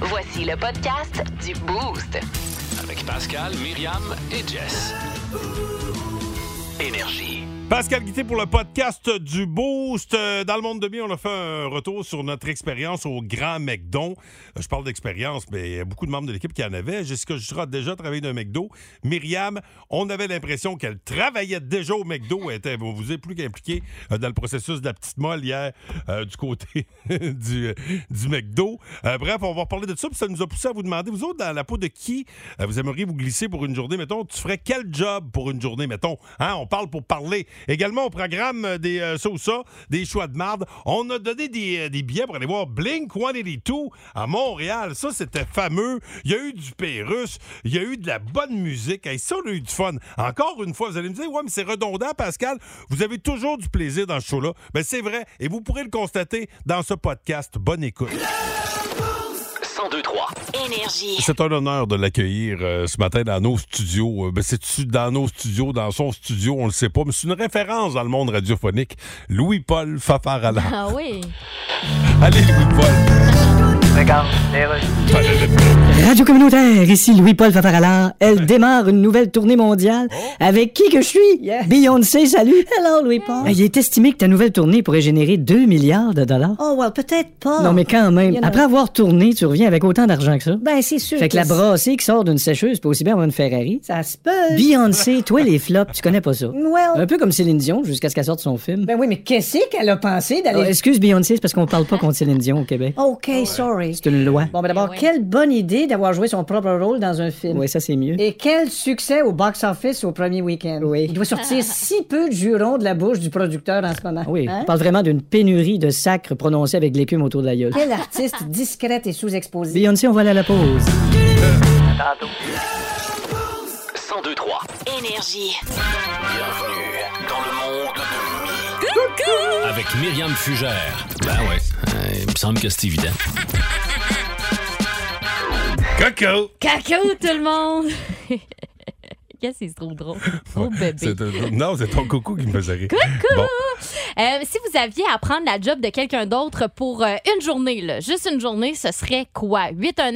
Voici le podcast du Boost. Avec Pascal, Myriam et Jess. Énergie. Pascal Guité pour le podcast du Boost. Dans le monde de bien, on a fait un retour sur notre expérience au Grand McDo. Je parle d'expérience, mais il y a beaucoup de membres de l'équipe qui en avaient. Jessica Jutra a déjà travaillé dans un McDo. Myriam, on avait l'impression qu'elle travaillait déjà au McDo. Elle vous est plus qu'impliquée dans le processus de la petite molle hier du côté du McDo. Bref, on va reparler de ça. Puis ça nous a poussé à vous demander, vous autres, dans la peau de qui vous aimeriez vous glisser pour une journée? Mettons, tu ferais quel job pour une journée? Mettons, on parle pour parler. Également, au programme des ça ou ça, des choix de marde, on a donné des billets pour aller voir Blink-182 à Montréal. Ça, c'était fameux. Il y a eu du Pérusse, il y a eu de la bonne musique. Et ça, on a eu du fun. Encore une fois, vous allez me dire, ouais, mais c'est redondant, Pascal. Vous avez toujours du plaisir dans ce show-là. Ben, c'est vrai. Et vous pourrez le constater dans ce podcast. Bonne écoute. 102.3. Énergie. C'est un honneur de l'accueillir ce matin dans nos studios. C'est-tu dans nos studios, dans son studio, on le sait pas, mais c'est une référence dans le monde radiophonique. Louis-Paul Fafarala. Ah oui. Allez, Louis-Paul. Regarde, Radio communautaire, ici Louis-Paul Fafarala. Elle démarre une nouvelle tournée mondiale. Avec qui que je suis? Beyoncé, salut. Hello, Louis-Paul. Il est estimé que ta nouvelle tournée pourrait générer 2 milliards de dollars. Oh, well, peut-être pas. Non, mais quand même, après avoir tourné, tu reviens avec autant d'argent que ça. Ben, c'est sûr. Fait que la brassée qui sort d'une sécheuse peut aussi bien avoir une Ferrari. Ça se peut. Beyoncé, toi, les flops, tu connais pas ça. Well. Un peu comme Céline Dion, jusqu'à ce qu'elle sorte son film. Ben oui, mais qu'est-ce qu'elle a pensé d'aller... Excuse Beyoncé, c'est parce qu'on parle pas contre Céline Dion au Québec. OK, sorry. C'est une loi. Bon, ben d'abord, quelle bonne idée d'avoir joué son propre rôle dans un film. Oui, ça, c'est mieux. Et quel succès au box-office au premier week-end. Oui. Il doit sortir si peu de jurons de la bouche du producteur en ce moment. Oui, Hein? on parle vraiment d'une pénurie de sacres prononcés avec l'écume autour de la gueule. Quelle artiste discrète et sous-exposée. Beyoncé, on va aller à la pause. 102.3. Énergie. Bienvenue dans le monde de Mi. Avec Myriam Fugère. Ben ouais, il me semble que c'est évident. Coco! Cacao, tout le monde! Qu'est-ce que c'est trop drôle? Oh, bébé. Non, c'est ton coucou qui me faisait rire. Coucou! Bon. Si vous aviez à prendre la job de quelqu'un d'autre pour une journée, là, juste une journée, ce serait quoi?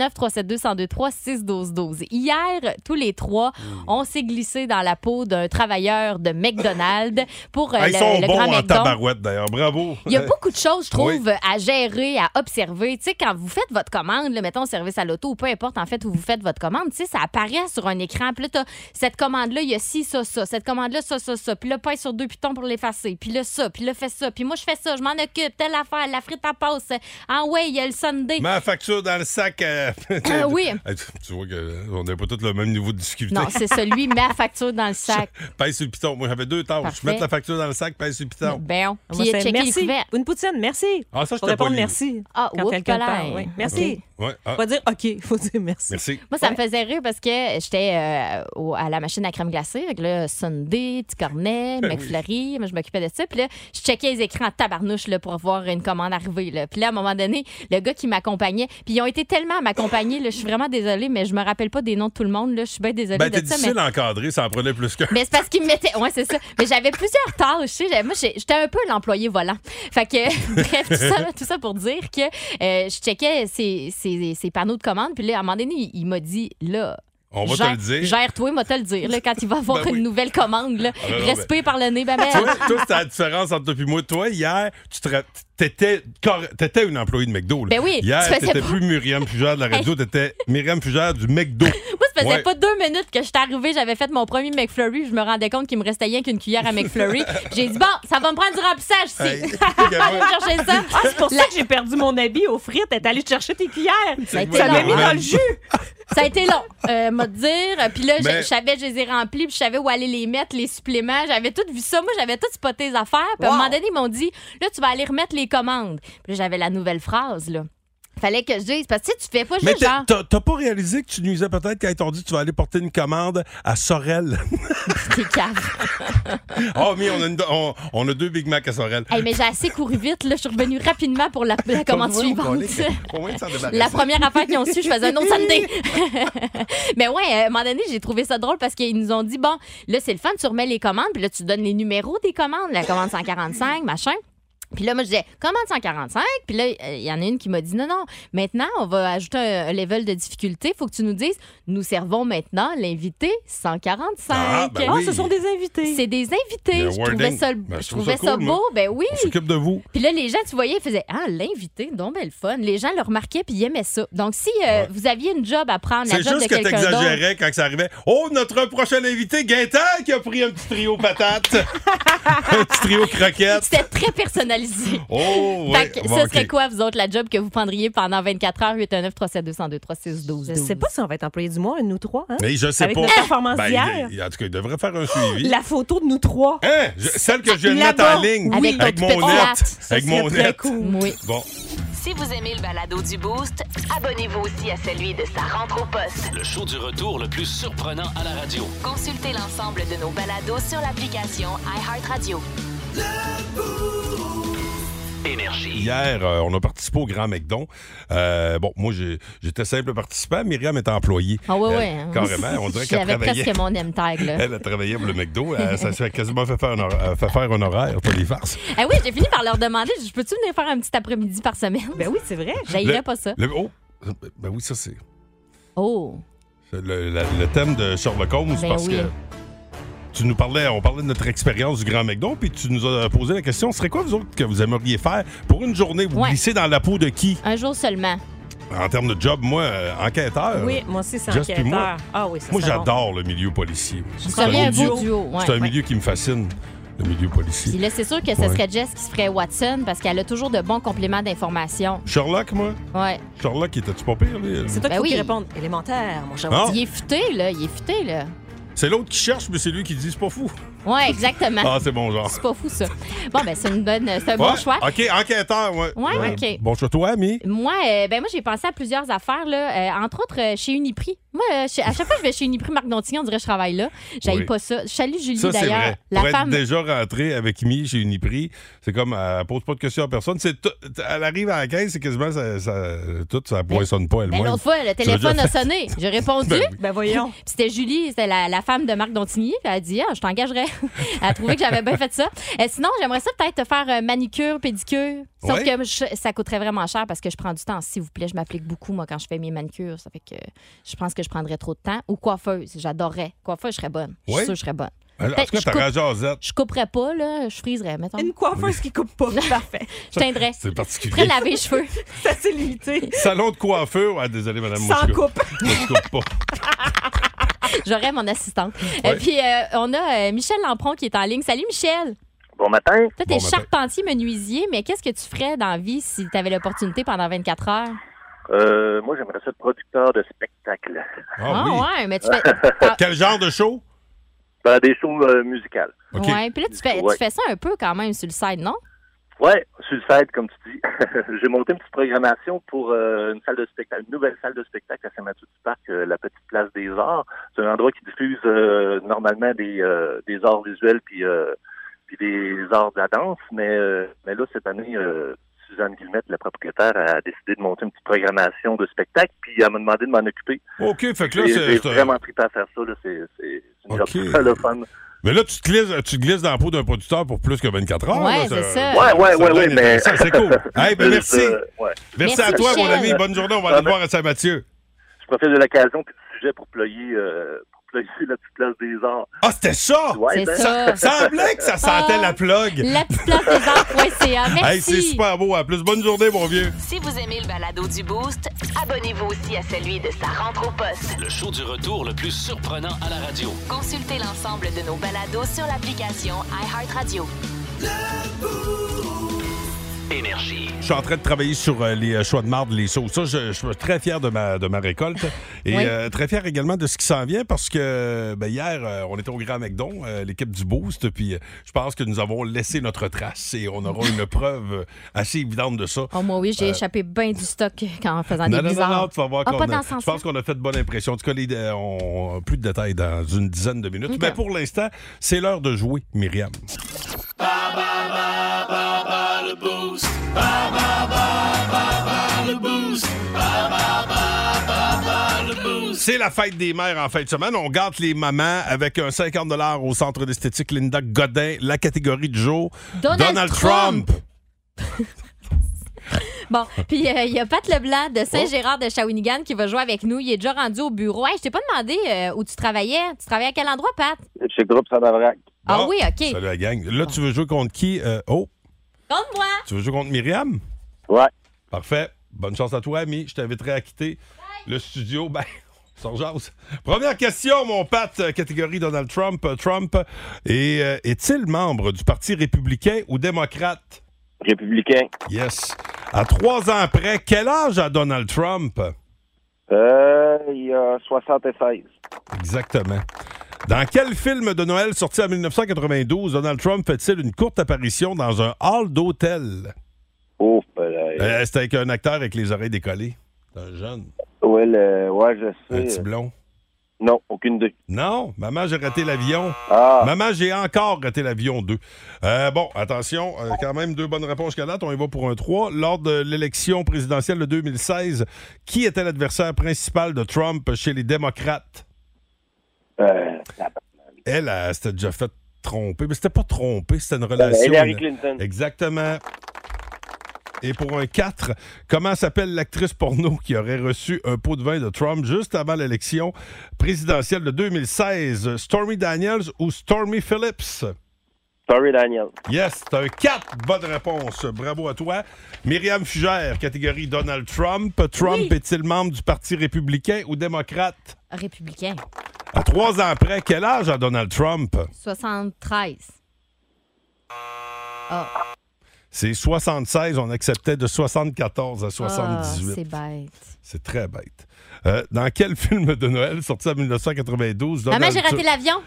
819-372-1023-612-12. Hier, tous les trois, on s'est glissés dans la peau d'un travailleur de McDonald's pour Ils sont le bons Grand en McDo. tabarouette, d'ailleurs. Bravo. Il y a beaucoup de choses, je trouve, Oui. à gérer, à observer. Tu sais, quand vous faites votre commande, là, mettons service à l'auto ou peu importe, en fait, où vous faites votre commande, tu sais, ça apparaît sur un écran. Puis là, t'as cette commande-là, il y a ci, ça, ça. Cette commande-là, ça, ça, ça. Puis là, pèse sur 2 pitons pour l'effacer. Puis là, ça. Puis là, fais ça. Puis moi, je fais ça. Je m'en occupe. Telle affaire. La frite à passe. Ah ouais, il y a le Sunday. Mets la facture dans le sac. Oui. Tu vois qu'on n'a pas tous le même niveau de difficulté. Non, c'est celui, mets la facture dans le sac. Pèse sur le piton. Moi, j'avais 2 tâches. Parfait. Mettre la facture dans le sac, pèse sur le piton. Ben, Moi, puis c'est checker les merci. couverts. Une poutine, merci. Ah, ça, je Faut t'ai pas répondre lu. merci. Ah, Quand oups, quelqu'un là. parle. Oui. Merci. Ouais. Ah, Faut pas dire OK, il faut dire merci. merci. Moi, ça me faisait rire parce que j'étais à la machine à crème glacée avec le Sunday, petit cornet, McFlurry. Moi, je m'occupais de ça. Puis là, je checkais les écrans en tabarnouche là, pour voir une commande arriver. Là. Puis là, à un moment donné, le gars qui m'accompagnait, puis ils ont été tellement à m'accompagner, là, je suis vraiment désolée, mais je me rappelle pas des noms de tout le monde. Là. Je suis bien désolée Ben, de t'es ça. difficile à encadrer, ça en prenait plus qu'un. Mais c'est parce qu'il me mettait. Ouais, c'est ça. Mais j'avais plusieurs tâches. Tu sais. Moi, j'étais un peu l'employé volant. Fait que, bref, tout ça pour dire que je checkais ces panneaux de commande. Puis là, à un moment donné, il m'a dit, là. On va te le dire. Gère-toi, moi te le dire. Là, quand il va avoir Ben oui. une nouvelle commande, là, non, respire par le nez, babel. Toi, c'était la différence entre toi et moi. Toi, hier, t'étais une employée de McDo. Là. Ben oui, Hier, tu faisais t'étais pas- plus Myriam Fugère de la radio, t'étais Myriam Fugère du McDo. Moi, ça faisait Ouais. pas 2 minutes que j'étais arrivée, j'avais fait mon premier McFlurry, je me rendais compte qu'il me restait rien qu'une cuillère à McFlurry. J'ai dit, bon, ça va me prendre du remplissage ici. Hey, Allez chercher ça. Ah, c'est pour ça que j'ai perdu mon habit aux frites. Elle est allée chercher tes cuillères. Ça a été Ça m'a long, mis hein. dans le jus. Ça a été long, m'a dire. Puis là, Mais- je savais, je les ai remplis, puis je savais où aller les mettre, les suppléments. J'avais tout vu ça. Moi, j'avais tout spoté les affaires. Puis à un moment donné, ils m'ont dit, là, tu vas aller remettre les commandes. Puis là, j'avais la nouvelle phrase, là. Fallait que je dise, parce que tu sais, tu fais pas Mais juste genre. t'as pas réalisé que tu nuisais peut-être quand ils t'ont dit que tu vas aller porter une commande à Sorel. T'es cave. Oh, mais on a 2 Big Mac à Sorel. Hey, mais j'ai assez couru vite, là. Je suis revenue rapidement pour la commande suivante. La première affaire qu'ils ont su, je faisais un autre Sunday. Mais ouais, à un moment donné, j'ai trouvé ça drôle parce qu'ils nous ont dit, bon, là, c'est le fun, tu remets les commandes, puis là, tu donnes les numéros des commandes, la commande 145, machin. Puis là, moi, je disais, commande 145. Puis là, il y en a une qui m'a dit, non, maintenant, on va ajouter un level de difficulté. Il faut que tu nous dises, nous servons maintenant l'invité 145. Ah, ben oui. Ce sont des invités. C'est des invités. Le Je trouvais wording. ça, Ben, je trouvais ça cool, beau. Ben oui. On s'occupe de vous. Puis là, les gens, tu voyais, ils faisaient, l'invité, donc ben le fun. Les gens le remarquaient puis ils aimaient ça. Donc, si vous aviez une job à prendre, la C'est job de juste que quelqu'un d'autre. t'exagérais quand ça arrivait. Oh, notre prochain invité, Gaëtan, qui a pris un petit trio patates. Un petit trio croquettes. C'était très personnalisé. Oh, Fait ouais. que Bon, ça OK. serait quoi, vous autres, la job que vous prendriez pendant 24 heures, 819-372-1023-612? Je sais pas si on va être employé du mois, nous trois. Hein? Mais je sais Avec pas. notre performance Ben, d'hier. en tout cas, il devrait faire un suivi. La photo de nous trois. Hein? Celle que je viens de mettre Là-bas. en ligne. Oui. Avec Avec mon notre petite net. latte. Ça Avec serait mon très net. cool. Oui. Bon. Si vous aimez le balado du Boost, abonnez-vous aussi à celui de sa rentre au poste. Le show du retour le plus surprenant à la radio. Consultez l'ensemble de nos balados sur l'application iHeartRadio. Énergie. Hier, on a participé au Grand McDon. Bon, moi, j'étais simple participant. Myriam est employée. Ah oui, Elle, oui. Carrément. On dirait qu'elle J'avais travaillait. presque mon M-tag, là. Elle a travaillé pour le McDo. Ça s'est quasiment fait faire un horaire, pas des farces. Eh oui, j'ai fini par leur demander, je peux-tu venir faire un petit après-midi par semaine? Ben oui, c'est vrai. J'haïrais pas ça. Oh! Ben oui, ça, c'est Oh! le thème de Sherlock Holmes, Ben parce oui. que on parlait de notre expérience du Grand McDon, puis tu nous as posé la question, ce serait quoi, vous autres, que vous aimeriez faire pour une journée? Vous Ouais. glissez dans la peau de qui? Un jour seulement. En termes de job, moi, enquêteur. Oui, moi aussi, c'est Jess puis moi. enquêteur. Ah oui, ça Moi, serait bon. j'adore le milieu policier. Vous seriez un duo. beau duo. Ouais, C'est un ouais. milieu qui me fascine, le milieu policier. Puis là, c'est sûr que ce Ouais. serait Jess qui se ferait Watson parce qu'elle a toujours de bons compléments d'information. Sherlock, moi? Ouais. Sherlock, était-tu pas pire, lui? C'est toi Ben qui faut oui. qu'il réponde. Élémentaire, mon cher. Ah. Il est futé, là. Il est futé, là. C'est l'autre qui cherche, mais c'est lui qui dit c'est pas fou. Ouais, exactement. Ah, c'est bon genre. C'est pas fou, ça. Bon, ben, c'est un bon Ouais, choix. OK, enquêteur, ouais. Ouais, OK. Bon choix, toi, Ami? Moi, j'ai pensé à plusieurs affaires, là. Entre autres, chez Uniprix. Moi, à chaque fois que je vais chez Uniprix Marc Dontigny, on dirait que je travaille là. J'haïs Oui. pas ça. Je salue Julie, Ça, c'est d'ailleurs. vrai. La Pour femme. être déjà rentrée avec Mi chez Uniprix, c'est comme, elle pose pas de questions à personne. Elle arrive à la caisse, c'est quasiment, ça poissonne pas Ben, elle-même. l'autre fois, le téléphone déjà a fait. sonné. J'ai répondu. Ben oui. Ben voyons. Puis c'était Julie, c'était la femme de Marc Dontigny. Puis elle a dit, je t'engagerais. Elle a trouvé que j'avais bien fait ça. Sinon, j'aimerais ça peut-être te faire manicure, pédicure. Sauf Ouais. que ça coûterait vraiment cher parce que je prends du temps. S'il vous plaît, je m'applique beaucoup, moi, quand je fais mes manicures. Ça fait que je pense que je prendrais trop de temps. Ou coiffeuse, j'adorerais. Coiffeuse, je serais bonne. Je suis Ouais. sûre que je serais bonne. En tout Peut-être cas, que t'as je coupe- raison, Zette. Je couperais pas, là. Je friserais, mettons. Une coiffeuse qui coupe pas. Parfait. Je teindrais. C'est particulier. Après laver les cheveux. C'est assez limité. Salon de coiffure. Ah, désolé, madame. moi, Sans je coupe. Moi, je coupe pas. J'aurais mon assistante. Ouais. Puis on a Michel Lampron qui est en ligne. Salut, Michel. Bon matin. Toi, t'es Bon matin. charpentier menuisier, mais qu'est-ce que tu ferais dans la vie si tu avais l'opportunité pendant 24 heures? Moi, j'aimerais ça être producteur de spectacle. Ah, oui. ouais, mais tu fais. Quel genre de show? Ben, des shows musicales. OK. Ouais, puis là, Ouais. tu fais ça un peu quand même sur le side, non? Ouais, sur le site, comme tu dis. J'ai monté une petite programmation pour une salle de spectacle, une nouvelle salle de spectacle à Saint-Mathieu-du-Parc, la Petite Place des Arts. C'est un endroit qui diffuse normalement des arts visuels puis des arts de la danse, mais là, cette année, Suzanne Guillemette, la propriétaire, a décidé de monter une petite programmation de spectacle, puis elle m'a demandé de m'en occuper. OK, fait que là, J'ai c'est... vraiment trippé à faire ça, là. C'est une job OK. super le fun. Mais là, tu te glisses dans la peau d'un producteur pour plus que 24 heures. Ouais, là, c'est ça. Ouais, ça mais... mais... C'est cool. Hey, ben merci. Ouais. Merci à Merci, toi, mon Michel. ami. Bonne journée. On va aller te voir à Saint-Mathieu. Je profite de l'occasion puis du sujet pour ployer la petite place des arts. Ah, c'était ça! Ouais, C'est ben, ça. Semblait que ça sentait Ah. la plug. La petite place des arts.ca. Merci. Hey, c'est super beau. En plus, bonne journée, mon vieux. Si vous aimez le balado du Boost, abonnez-vous aussi à celui de sa rentre au poste. Le show du retour le plus surprenant à la radio. Consultez l'ensemble de nos balados sur l'application iHeartRadio. Énergie. Je suis en train de travailler sur les choix de marde, les sauces. Ça, je suis très fier de ma récolte. Et Oui. très fier également de ce qui s'en vient parce que hier, on était au Grand McDon, l'équipe du Boost. Puis je pense que nous avons laissé notre trace et on aura une preuve assez évidente de ça. Oh, moi, oui, j'ai échappé bien du stock en faisant des Non, bizarres. tu vas voir Ah, qu'on pas a- dans ce je sens-là. pense qu'on a fait de bonne impression. En tout cas, on plus de détails dans une dizaine de minutes. OK. Mais pour l'instant, c'est l'heure de jouer, Myriam. C'est la fête des mères en fin de semaine. On gâte les mamans avec un 50$ au centre d'esthétique Linda Godin. La catégorie du jour, Donald Trump. Bon, puis il y a Pat Leblanc de Saint-Gérard de Shawinigan qui va jouer avec nous. Il est déjà rendu au bureau. Hey, je t'ai pas demandé où tu travaillais. Tu travaillais à quel endroit, Pat? Chez Groupe Sandavrac. Ah oui, OK. Salut la gang. Là, tu veux jouer contre qui? Contre moi. Tu veux jouer contre Myriam? Ouais. Parfait. Bonne chance à toi, ami. Je t'inviterai à quitter le studio. Ben, sans jase. Première question, mon Pat, catégorie Donald Trump. Trump est-il membre du Parti républicain ou démocrate? Républicain. Yes. À 3 ans après, quel âge a Donald Trump? Il a 76. Exactement. Dans quel film de Noël sorti en 1992, Donald Trump fait-il une courte apparition dans un hall d'hôtel? Oh, C'était avec un acteur avec les oreilles décollées. C'est un jeune. ouais, je sais. Un petit blond. Non, aucune idée. Non, Maman, j'ai raté l'avion. Ah. Maman, j'ai encore raté l'avion 2. Bon, attention, quand même 2 bonnes réponses jusqu'à date. On y va pour un 3. Lors de l'élection présidentielle de 2016, qui était l'adversaire principal de Trump chez les démocrates? Elle s'était déjà fait tromper. Mais c'était pas tromper, c'était une relation. Hillary Clinton. Exactement. Et pour un 4, comment s'appelle l'actrice porno qui aurait reçu un pot de vin de Trump juste avant l'élection présidentielle de 2016? Stormy Daniels ou Stormy Phillips? Stormy Daniels. Yes, t'as un 4 bonnes réponses. Bravo à toi. Myriam Fugère, catégorie Donald Trump. Trump est-il membre du Parti républicain ou démocrate? Républicain. À 3 ans après, quel âge a Donald Trump? 73. Ah. C'est 76, on acceptait de 74 à 78. C'est bête. C'est très bête. Dans quel film de Noël sorti en 1992? Maman, j'ai raté l'avion.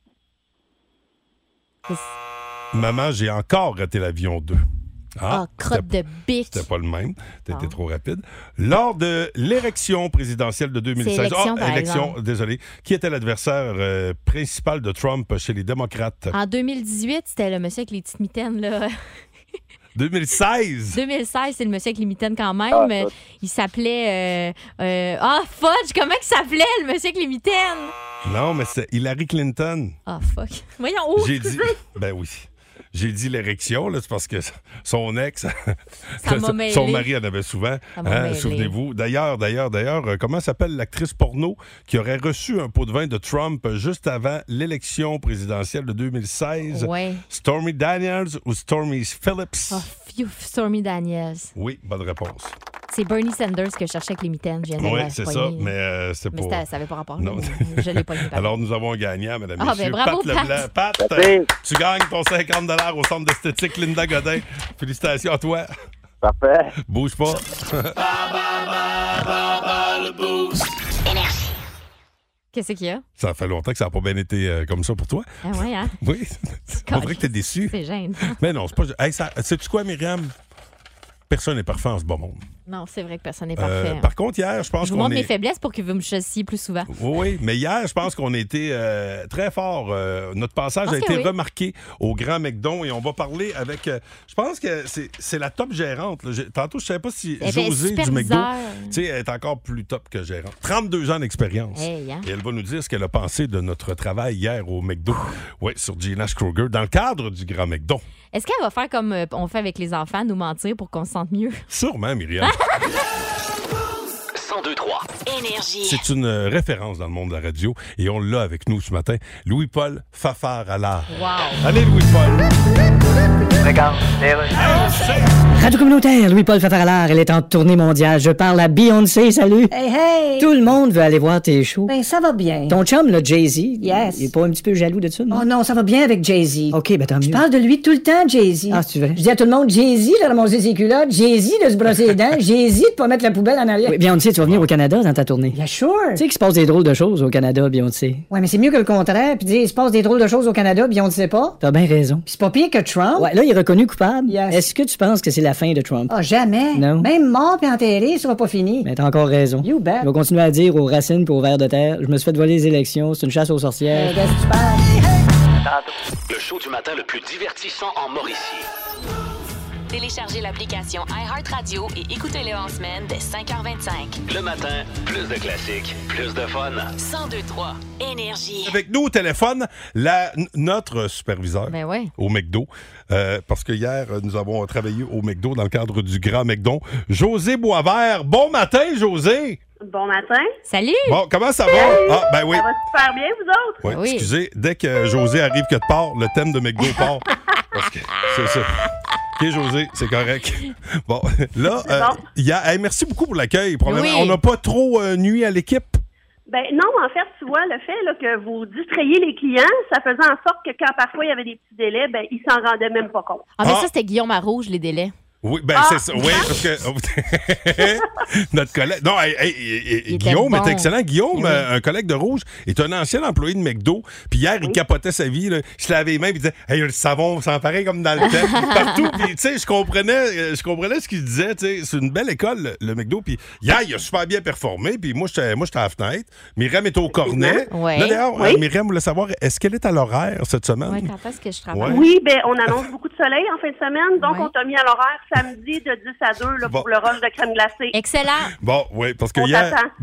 Maman, j'ai encore raté l'avion 2. Crotte de bitch. C'était pas le même. T'étais trop rapide. Lors de l'élection présidentielle de 2016... désolé. Qui était l'adversaire principal de Trump chez les démocrates? En 2018, c'était le monsieur avec les petites mitaines, là. 2016? 2016, c'est le monsieur avec les mitaines quand même. Il s'appelait... fudge! Comment il s'appelait, le monsieur avec les mitaines? Non, mais c'est Hillary Clinton. Fuck. Voyons, où? J'ai dit... Ben oui. J'ai dit l'érection, là, c'est parce que son ex, son mari en avait souvent. Souvenez-vous. D'ailleurs, comment s'appelle l'actrice porno qui aurait reçu un pot de vin de Trump juste avant l'élection présidentielle de 2016? Ouais. Stormy Daniels ou Stormy Phillips? Stormy Daniels. Oui, bonne réponse. C'est Bernie Sanders que je cherchais avec les mitaines. Oui, c'est ça, mais c'est pas... Mais ça n'avait pas rapport. Non. Je l'ai pas. Alors, nous avons un gagnant, mesdames et messieurs. Bravo, Pat Leblanc. Pat, tu gagnes ton 50 $ au centre d'esthétique Linda Godin. Félicitations à toi. Parfait. Bouge pas. Énergie. Qu'est-ce qu'il y a? Ça fait longtemps que ça n'a pas bien été comme ça pour toi. Ah oui, hein? Oui. On dirait que t'es déçu. C'est gênant. Mais non, c'est pas... Hey, sais-tu quoi, Myriam? Personne n'est parfait en ce bon monde. Non, c'est vrai que personne n'est parfait. Par contre, hier, je pense qu'on Je vous montre mes faiblesses pour que vous me choisissiez plus souvent. Oui, mais hier, je pense qu'on a été très fort. Notre passage a été remarqué au Grand McDon et on va parler avec... je pense que c'est la top gérante. Tantôt, je ne savais pas si Josée du McDo, elle est encore plus top que gérante. 32 ans d'expérience. Hey, hein? Et elle va nous dire ce qu'elle a pensé de notre travail hier au McDo. Oui, sur Gina Kruger, dans le cadre du Grand McDon. Est-ce qu'elle va faire comme on fait avec les enfants, nous mentir pour qu'on se sente mieux? Sûrement, Myriam. 102.3 Énergie. C'est une référence dans le monde de la radio et on l'a avec nous ce matin. Louis-Paul Fafard-Allard. Wow. Allez, Louis-Paul. Radio communautaire, Louis-Paul Fafard-Allard, elle est en tournée mondiale. Je parle à Beyoncé, salut. Hey, hey! Tout le monde veut aller voir tes shows. Ben, ça va bien. Ton chum, le Jay-Z, Yes. il est pas un petit peu jaloux de ça, non? Oh non, ça va bien avec Jay-Z. OK, ben tant mieux. Je parle de lui tout le temps, Jay-Z. Ah, c'est vrai? Je dis à tout le monde, Jay-Z de ramasser ses culottes, Jay-Z de se brosser les dents, Jay-Z de pas mettre la poubelle en arrière. Oui, Beyoncé, tu vas venir au Canada dans ta tournée. Yeah, sure. Tu sais qu'il se passe des drôles de choses au Canada, Beyoncé. Ouais, mais c'est mieux que le contraire, puis dire, il se passe des drôles de choses au Canada, puis on ne sait pas. T'as bien raison. Puis c'est pas pire que Trump. Ouais, là, il est reconnu coupable. Yes. Est-ce que tu penses que c'est la fin de Trump? Ah, jamais. Non. Même mort puis enterré, ça sera pas fini. Mais t'as encore raison. You bet. Il va continuer à dire aux racines puis aux vers de terre, je me suis fait voler les élections, c'est une chasse aux sorcières. Qu'est-ce que tu parles? Le show du matin le plus divertissant en Mauricie. Téléchargez l'application iHeartRadio et écoutez-le en semaine dès 5h25. Le matin, plus de classiques, plus de fun. 102.3 Énergie. Avec nous au téléphone, notre superviseur Ben ouais. au McDo, parce que hier, nous avons travaillé au McDo dans le cadre du Grand McDo. José Boisvert. Bon matin, José! Bon matin. Salut! Bon, comment ça va? Ah, ben oui. Ça va super bien, vous autres? Ouais, Oui. excusez, dès que José arrive quelque part, le thème de McDo part. Parce que c'est ça. OK, José, c'est correct. Bon, là, bon. merci beaucoup pour l'accueil. Probablement, Oui. on n'a pas trop nuit à l'équipe. Ben non, en fait, tu vois, le fait là, que vous distrayiez les clients, ça faisait en sorte que quand parfois il y avait des petits délais, ben ils s'en rendaient même pas compte. Ah, mais ça, c'était Guillaume Arrouge, les délais. Oui, ben c'est ça. Oui, parce que notre collègue. Non, était Guillaume bon. est excellent. Guillaume, Oui. un collègue de Rouge, est un ancien employé de McDo. Puis hier, il capotait sa vie. Là. Il se lavait les mains et il disait hey, le savon s'emparait comme dans le temps. Partout. Puis, tu sais, je comprenais ce qu'il disait. Tu sais, c'est une belle école, le McDo. Puis hier, il a super bien performé. Puis moi, j'étais à la fenêtre. Myriam est au cornet. Ouais. Là, d'ailleurs, Oui. Myriam voulait savoir est-ce qu'elle est à l'horaire cette semaine? Ouais, quand est-ce que je travaille? Ouais. Oui, ben on annonce beaucoup de soleil en fin de semaine, donc Ouais. on t'a mis à l'horaire samedi de 10 à 2 là, Bon. pour le rush de crème glacée. Excellent. Bon, oui, parce que On hier, t'attend.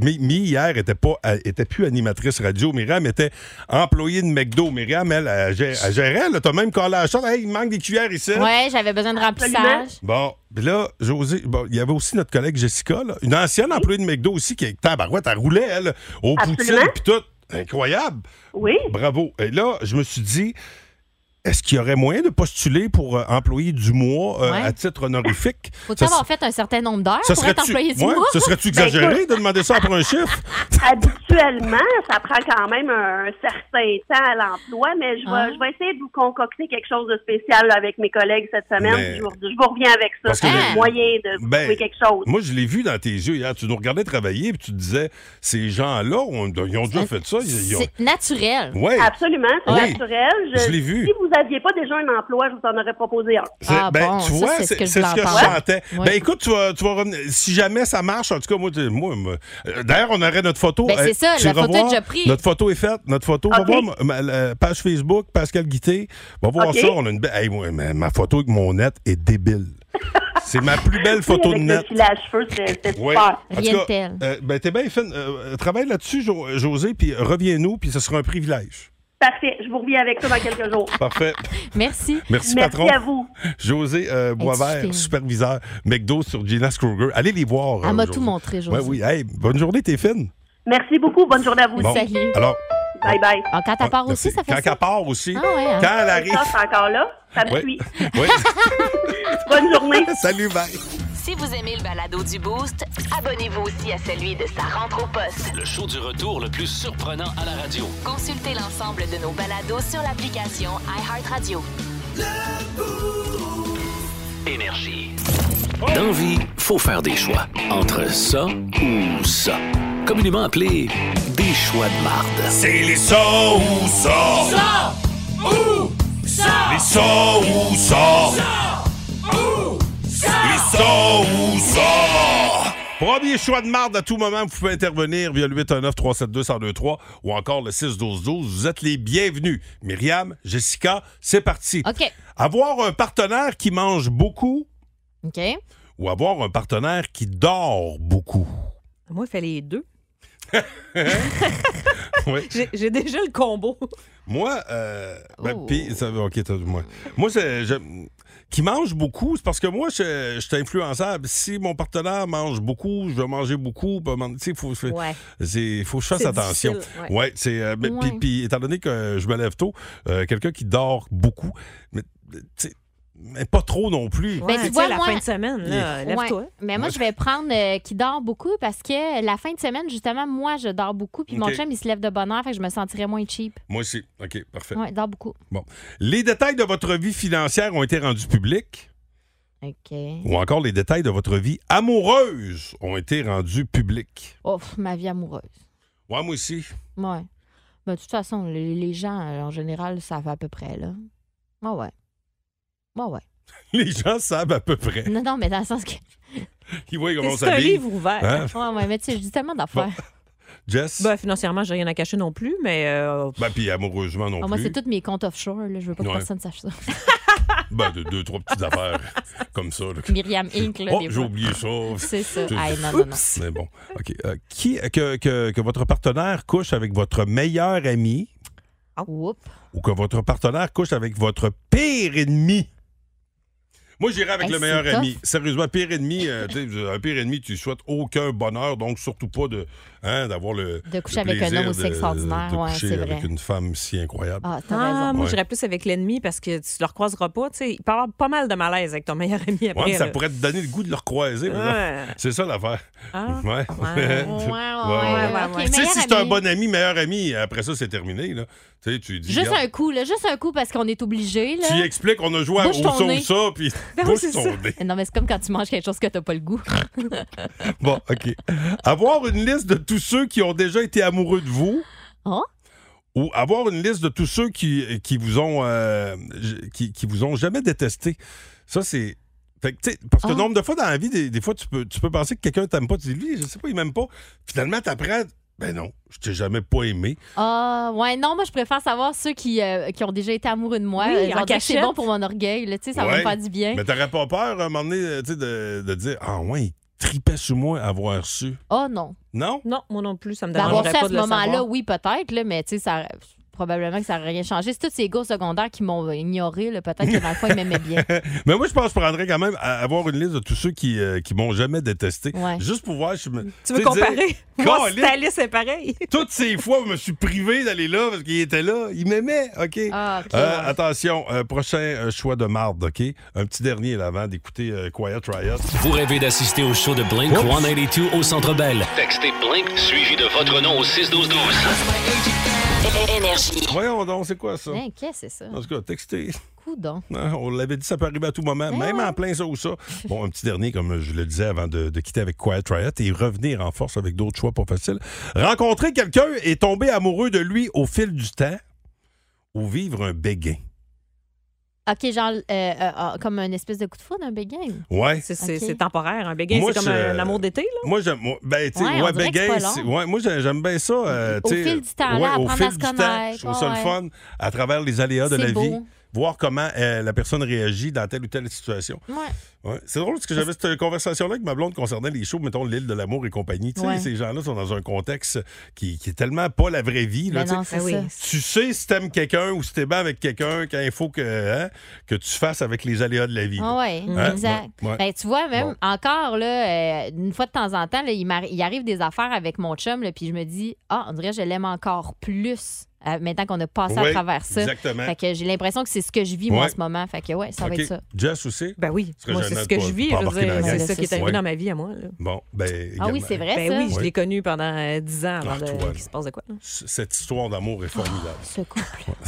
hier était plus animatrice radio. Myriam était employée de McDo. Myriam, elle gérait. Elle t'a même collé à la chambre. Hey, il manque des cuillères ici. Ouais, j'avais besoin de remplissage. Bon, puis là, José, bon, il y avait aussi notre collègue Jessica, là, une ancienne employée de McDo aussi, qui est tabarouette, elle roulait, elle, au poutine, Absolument. puis tout. Incroyable. Oui. Bravo. Et là, je me suis dit, est-ce qu'il y aurait moyen de postuler pour employé du mois Ouais. à titre honorifique? Faut-tu avoir fait un certain nombre d'heures pour être employé du mois? Ce serait-tu exagéré de demander ça après un chiffre? Habituellement, ça prend quand même un certain temps à l'emploi, mais je vais essayer de vous concocter quelque chose de spécial là, avec mes collègues cette semaine. Mais- Puis je vous reviens avec ça. Parce que C'est le- moyen de vous trouver quelque chose. Moi, je l'ai vu dans tes yeux hier. Tu nous regardais travailler et tu te disais, ces gens-là, ils ont déjà fait ça. Ils ont... C'est naturel. Ouais. Absolument, c'est Oui. naturel. Je l'ai vu. Si vous n'aviez pas déjà un emploi, je vous en aurais proposé un. Ah bon, tu ça, vois, c'est ce que je c'est ce que voulais je entendre. sentais. Oui. Ben écoute, tu vas revenir. Si jamais ça marche, en tout cas, moi d'ailleurs, on aurait notre photo. Ben, c'est ça, tu la iras photo est voir. déjà prise. Notre photo est faite. Notre photo, OK. va voir la page Facebook, Pascal Guité. Va voir OK. ça. On a une belle. Hey, ma photo avec mon net est débile. C'est ma plus belle photo de Avec net. le fil à cheveux, c'était Ouais. super. En tout Rien de cas, tel. ben, t'es bien fait. Travaille là-dessus, José, puis reviens-nous, puis ce sera un privilège. Parfait, je vous reviens avec ça dans quelques jours. Parfait. Merci. Merci, Merci patron. à vous. José Boisvert, fine. superviseur McDo sur Gina Kruger. Allez les voir. Elle m'a José. tout montré, José. Ouais, oui. Hey, bonne journée, t'es fine. Merci beaucoup. Bonne journée à vous. Bon. aussi. Salut. Alors, Bye bye. Ah, quand elle part merci. aussi, ça fait Quand ça. elle part aussi. Ah ouais, hein. Quand elle arrive. Ça, c'est encore là. Ça me Oui. suit. Oui. Bonne journée. Salut, bye. Si vous aimez le balado du Boost, abonnez-vous aussi à celui de Sa rentre au poste. Le show du retour le plus surprenant à la radio. Consultez l'ensemble de nos balados sur l'application iHeartRadio. Énergie. Dans vie, faut faire des choix. Entre ça ou ça. Communément appelé des choix de marde. C'est les ça ou ça. Ça ou ça. Les ça ou ça. Ça ou ça. Les ça ou ça. Premier choix de marde à tout moment. Vous pouvez intervenir via le 819-372-1023 ou encore le 612-12. Vous êtes les bienvenus. Myriam, Jessica, c'est parti. OK. Avoir un partenaire qui mange beaucoup OK. ou avoir un partenaire qui dort beaucoup? Moi, il fait les deux. Oui. J'ai déjà le combo. Moi, Oh. puis, OK, moi, qui mange beaucoup, c'est parce que moi, je suis influençable. Si mon partenaire mange beaucoup, je vais manger beaucoup. Tu sais, il faut que je fasse C'est attention. difficile, Ouais, c'est. Ouais. Puis, étant donné que je me lève tôt, quelqu'un qui dort beaucoup, mais tu sais, mais pas trop non plus. Ben, tu tu vois, sais, la moi- fin de semaine, là, lève-toi. Ouais. Mais moi, Ouais. je vais prendre qui dort beaucoup parce que la fin de semaine, justement, moi, je dors beaucoup. Puis mon OK. chum, il se lève de bonne heure. Fait que je me sentirais moins cheap. Moi aussi. OK, parfait. Ouais, dort beaucoup. Bon. Les détails de votre vie financière ont été rendus publics. OK. Ou encore les détails de votre vie amoureuse ont été rendus publics. Oh, ma vie amoureuse. Ouais, moi aussi. Ouais. Ben, de toute façon, les gens, en général, savent à peu près, là. Ah ouais. Ah ouais. Les gens savent à peu près. Non, mais dans le sens que... Ils voient comment on C'est un s'habille. livre ouvert. Hein? Ouais, mais tu sais, je dis tellement d'affaires. Jess? Ben, financièrement, j'ai rien à cacher non plus, mais Ben, puis amoureusement non Ah, plus. moi, c'est tous mes comptes offshore, là. Je veux pas que Ouais. personne sache ça. Ben, deux, trois petites affaires comme ça. Là. Myriam Inc. Là, j'ai oublié ça. C'est ça. Non. Mais bon, OK. Que votre partenaire couche avec votre meilleur ami ou que votre partenaire couche avec votre pire ennemi. Moi, j'irais avec le meilleur ami. Sérieusement, pire ennemi, un pire ennemi, tu souhaites aucun bonheur, donc surtout pas d'avoir le de coucher avec un homme aussi extraordinaire. De ouais, coucher c'est vrai. avec une femme si incroyable. Ah, t'as raison. Moi, j'irais plus avec l'ennemi parce que tu le recroises pas. Il peut y avoir pas mal de malaise avec ton meilleur ami après. Ouais, ça pourrait te donner le goût de le recroiser. Ouais. C'est ça l'affaire. Ah. Ouais. Okay, Tu sais, si c'est un bon ami, meilleur ami, après ça, c'est terminé. Là. Tu dis, juste un coup parce qu'on est obligé. Tu y expliques qu'on a joué au ça ou ça, puis bouge ton nez. Non, mais c'est comme quand tu manges quelque chose que t'as pas le goût. Bon, OK. Avoir une liste de tous ceux qui ont déjà été amoureux de vous. Oh? Ou avoir une liste de tous ceux qui vous ont jamais détesté. Ça, c'est... Fait que, parce que le nombre de fois dans la vie, des fois, tu peux penser que quelqu'un t'aime pas. Tu dis, lui, je sais pas, il m'aime pas. Finalement, t'apprends... Ben non, je t'ai jamais pas aimé. Ouais, non, moi, je préfère savoir ceux qui ont déjà été amoureux de moi. Oui, en c'est bon pour mon orgueil, là, ça va me faire du bien. Mais t'aurais pas peur, à un moment donné, de dire, ah ouais, il tripait sur moi à avoir su. Oh non. Non? Non, moi non plus, ça me dérangerait dérangerait pas à ce de le moment-là, savoir. oui, peut-être, là, mais tu sais, ça... Probablement que ça n'aurait rien changé. C'est tous ces gars secondaires qui m'ont ignoré. Là. Peut-être que dans le fond, ils m'aimaient bien. Mais moi, je pense que je prendrais quand même à avoir une liste de tous ceux qui m'ont jamais détesté. Ouais. Juste pour voir. Tu veux comparer? Moi, si ta liste est pareille. Toutes ces fois où je me suis privé d'aller là parce qu'il était là, il m'aimait. OK? Ah, okay, attention, prochain choix de marde. OK? Un petit dernier là, avant d'écouter Quiet Riot. Vous rêvez d'assister au show de Blink-182 au Centre Bell? Textez Blink suivi de votre nom au 61212. Énergie. Voyons donc, c'est quoi ça? Qu'est-ce que c'est ça? En tout cas, textez. Coudon. On l'avait dit, ça peut arriver à tout moment, même en plein ça ou ça. Bon, un petit dernier, comme je le disais avant de quitter avec Quiet Riot et revenir en force avec d'autres choix pas faciles. Rencontrer quelqu'un et tomber amoureux de lui au fil du temps ou vivre un béguin. OK, genre, comme une espèce de coup de foudre, un béguin? Ouais. C'est temporaire. Un béguin, c'est comme un amour d'été, là? Moi, j'aime... Ben, tu sais, béguin, moi, j'aime bien ça. Au fil du temps, là, apprendre à se connaître. Je trouve ça le fun à travers les aléas de la vie. Voir comment la personne réagit dans telle ou telle situation. Ouais. C'est drôle parce que j'avais cette conversation-là avec ma blonde concernant les shows, mettons, l'île de l'amour et compagnie. Tu sais, ces gens-là sont dans un contexte qui est tellement pas la vraie vie. Là, non, c'est ça. Tu sais si t'aimes quelqu'un ou si t'es bien avec quelqu'un quand il faut que tu fasses avec les aléas de la vie. Oui, exact. Ouais. Ben, tu vois, même encore, là, une fois de temps en temps, là, il arrive des affaires avec mon chum, là, puis je me dis, on dirait que je l'aime encore plus. Maintenant qu'on a passé à travers ça. Exactement. Fait que j'ai l'impression que c'est ce que je vis, moi, en ce moment. Fait que, ça va être ça. Jess aussi? Ben oui. Moi, c'est ce que je vis. C'est ça qui est arrivé dans ma vie à moi. Là. Bon, ben. Ah oui, c'est vrai, ça? Oui, je l'ai connu pendant 10 ans avant qu'il se passe de quoi. Là. Cette histoire d'amour est formidable. Ce couple.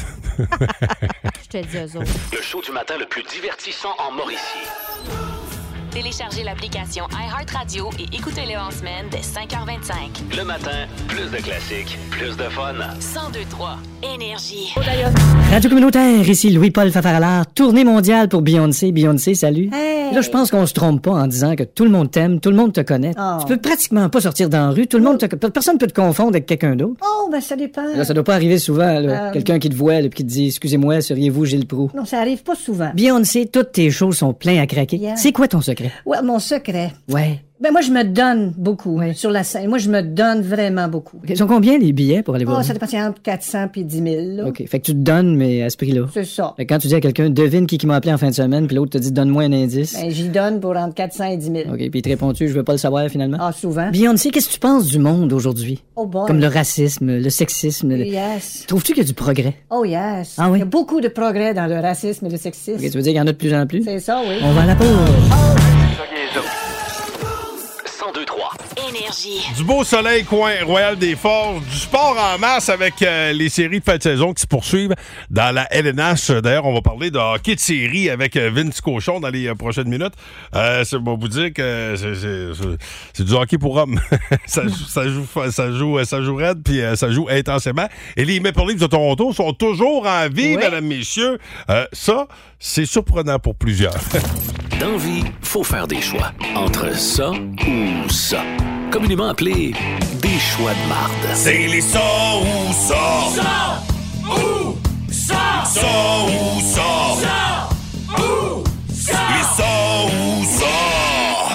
Je te dis eux autres. Le show du matin le plus divertissant en Mauricie. Téléchargez l'application iHeartRadio et écoutez-le en semaine dès 5h25. Le matin, plus de classiques, plus de fun. 102.3 Énergie. Radio communautaire, ici Louis-Paul Fafaralard, tournée mondiale pour Beyoncé. Beyoncé, salut. Hey. Là, je pense qu'on se trompe pas en disant que tout le monde t'aime, tout le monde te connaît. Oh. Tu peux pratiquement pas sortir dans la rue, tout le monde personne peut te confondre avec quelqu'un d'autre. Oh, ben ça dépend. Là, ça doit pas arriver souvent, là. Quelqu'un qui te voit et qui te dit « Excusez-moi, seriez-vous Gilles Proulx? » Non, ça arrive pas souvent. Beyoncé, toutes tes choses sont pleines à craquer. Yeah. C'est quoi ton secret? Ouais, mon secret. Ouais. Ben moi, je me donne beaucoup sur la scène. Moi, je me donne vraiment beaucoup. Ils sont combien les billets pour aller voir? Ça dépend, c'est entre 400 puis 10 000. Là. OK, fait que tu te donnes, mais à ce prix-là. C'est ça. Fait que quand tu dis à quelqu'un, devine qui m'a appelé en fin de semaine, puis l'autre te dit, donne-moi un indice. Ben, j'y donne pour entre 400 et 10 000. OK, puis te réponds-tu, je veux pas le savoir finalement? Ah, souvent. Beyoncé, qu'est-ce que tu penses du monde aujourd'hui? Oh boy. Comme le racisme, le sexisme. Yes. Trouves-tu qu'il y a du progrès? Oh yes. Ah oui? Il y a beaucoup de progrès dans le racisme et le sexisme. OK, tu veux dire qu'il y en a de plus en plus? C'est ça, oui. On va à la pause. 102.3 Énergie. Du beau soleil, coin Royal des Forges, du sport en masse avec les séries de fin de saison qui se poursuivent dans la LNH. D'ailleurs, on va parler de hockey de série avec Vince Cochon dans les prochaines minutes. Ça va vous dire que c'est du hockey pour hommes. ça joue raide, puis ça joue intensément. Et les Maple Leafs de Toronto sont toujours en vie, mesdames, messieurs. Ça, c'est surprenant pour plusieurs. Dans la vie, faut faire des choix. Entre ça ou ça. Communément appelé des choix de marde. C'est les ça ou ça. Ça ou ça. Ça ou ça. Ça ou